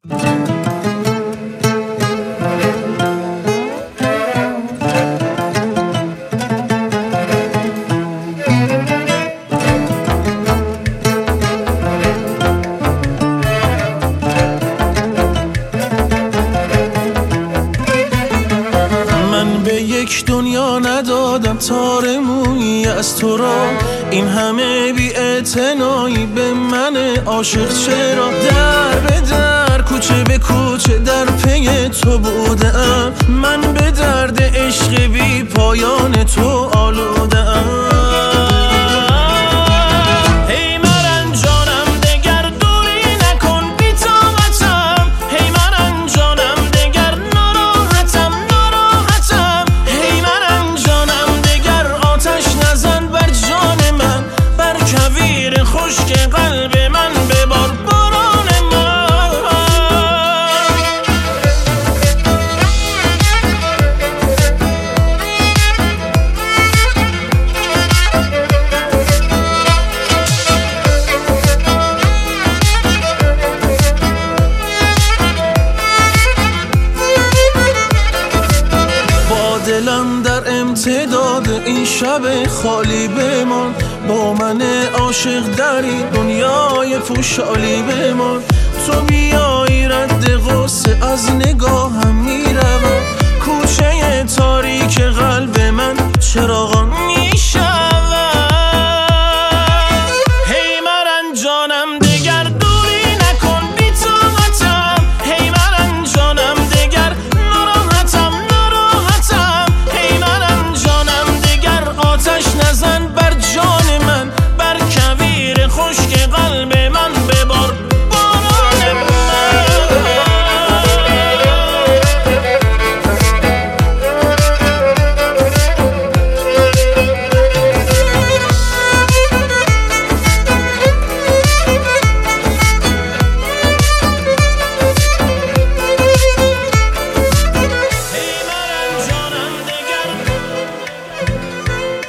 یک دنیا ندادم تار مویی از تو را، این همه بی‌اعتنایی به من عاشق چرا؟ در به در کوچه به کوچه در پی تو بودم، من به درد عشق بی پایان تو آلودم. دلم در امتداد این شب خالی بمان، با من عاشق در این دنیای پوشالی بمان. تو بیایی رد غصه از نگاهم میروم، کوچه تاریک قلب من چراغان میشود. هی مرن جانم دگر دوری نکن بی طاقتم، هی مرن جانم دگر ناراحتم ناراحتم، هی مرن جانم دگر آتش نزن بر جان من، بر کویر خشک قلب من ببار باران من.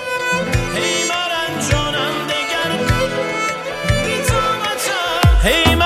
Hey